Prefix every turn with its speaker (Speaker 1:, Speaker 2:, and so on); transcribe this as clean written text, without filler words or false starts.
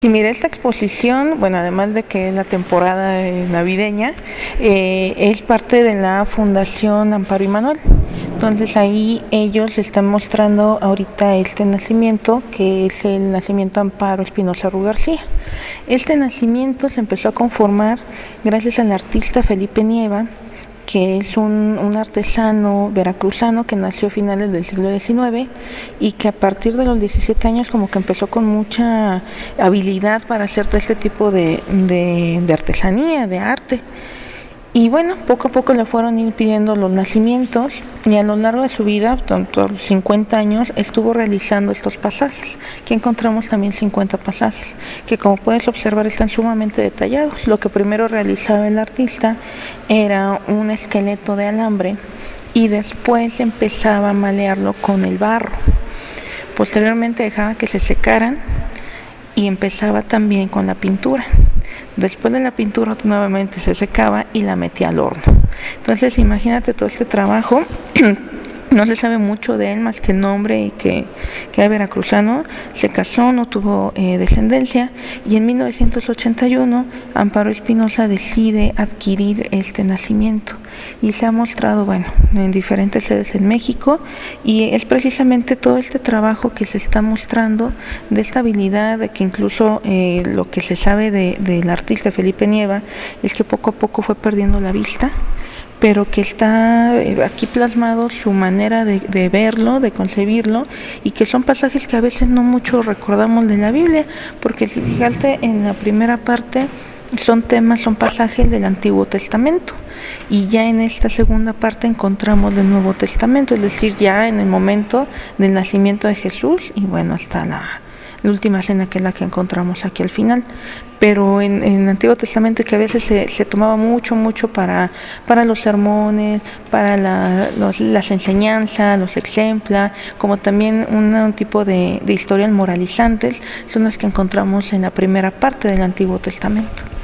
Speaker 1: Y mira, esta exposición, bueno, además de que es la temporada navideña, es parte de la Fundación Amparo y Manuel. Entonces ahí ellos están mostrando ahorita este nacimiento, que es el nacimiento Amparo Espinosa Ru García. Este nacimiento se empezó a conformar gracias al artista Felipe Nieva, que es un artesano veracruzano que nació a finales del siglo XIX y que a partir de los 17 años como que empezó con mucha habilidad para hacer todo este tipo de artesanía, de arte. Y bueno, poco a poco le fueron ir pidiendo los nacimientos y a lo largo de su vida, tanto a los 50 años, estuvo realizando estos pasajes, que encontramos también 50 pasajes, que como puedes observar están sumamente detallados. Lo que primero realizaba el artista era un esqueleto de alambre y después empezaba a malearlo con el barro. Posteriormente dejaba que se secaran y empezaba también con la pintura. Después de la pintura nuevamente se secaba y la metía al horno. Entonces imagínate todo este trabajo. No se sabe mucho de él más que el nombre y que era veracruzano. Se casó, no tuvo descendencia y en 1981 Amparo Espinosa decide adquirir este nacimiento y se ha mostrado, bueno, en diferentes sedes en México, y es precisamente todo este trabajo que se está mostrando de esta habilidad, de que incluso lo que se sabe del artista Felipe Nieva es que poco a poco fue perdiendo la vista, pero que está aquí plasmado su manera de verlo, de concebirlo, y que son pasajes que a veces no mucho recordamos de la Biblia, porque si fijaste en la primera parte son pasajes del Antiguo Testamento, y ya en esta segunda parte encontramos del Nuevo Testamento, es decir, ya en el momento del nacimiento de Jesús, y bueno, hasta la última cena, que es la que encontramos aquí al final. Pero en el Antiguo Testamento, que a veces se tomaba mucho para los sermones, para las enseñanzas, los exempla, como también un tipo de historias moralizantes, son las que encontramos en la primera parte del Antiguo Testamento.